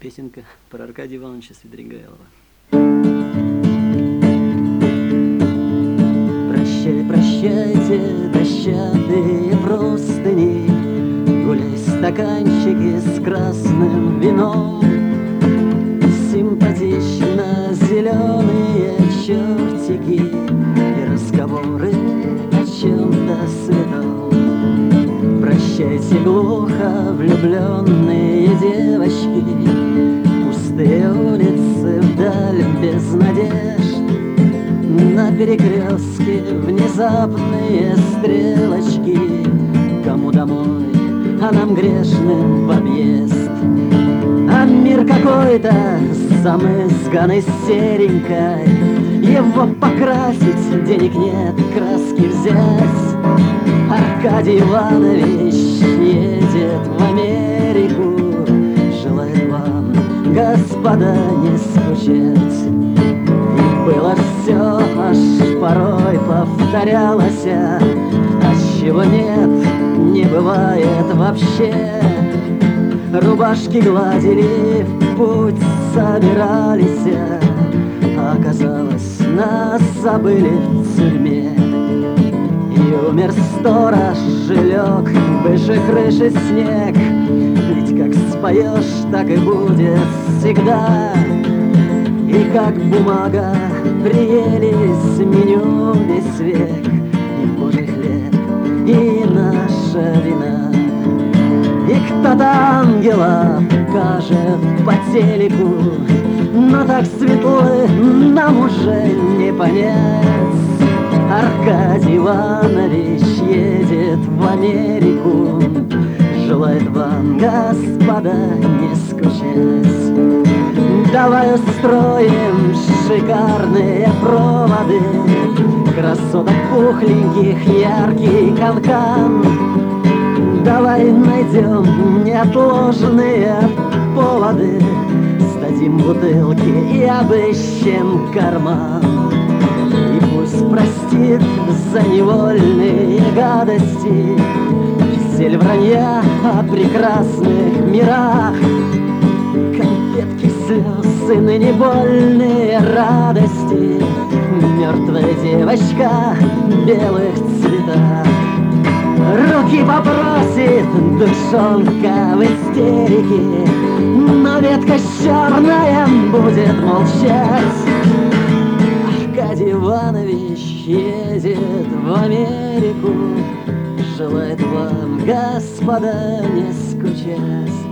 Песенка про Аркадия Ивановича Свидригайлова. Прощай, прощайте, дощатые простыни, гуляй, стаканчики с красным вином, симпатично зеленые чертики и разговоры о чем-то святом. Прощайте, глухо влюбленные девочки, пустые улицы вдаль без надежд, на перекрестке внезапные стрелочки. Кому домой, а нам грешным в объезд. А мир какой-то замызганный серенькой, его покрасить денег нет, краски взять. Аркадий Иванович едет в Америку, желает вам, господа, не скучать. И было все, аж порой повторялось, а чего нет, не бывает вообще. Рубашки гладили, в путь собирались, а оказалось, нас забыли в тюрьме. И умер сторож, и лег выше крыши снег. Ведь как споешь, так и будет всегда. И как бумага приелись меню весь век, и божий хлеб, и наша вина. И кто-то ангела покажет по телеку, но так светлы нам уже не понять. Аркадий Иванович едет в Америку, желает вам, господа, не скучать. Давай устроим шикарные проводы, красоток пухленьких, яркий канкан. Давай найдем неотложные поводы, сдадим бутылки и обыщем карман. И пусть простит за невольные гадости кисель вранья о прекрасных мирах, конфетки слез и ныне больные радости, мертвая девочка в белых цветах. Руки попросит душонка в истерике, но ветка черная будет молчать. Аркадий Иванович едет в Америку, желает вам, господа, не скучать.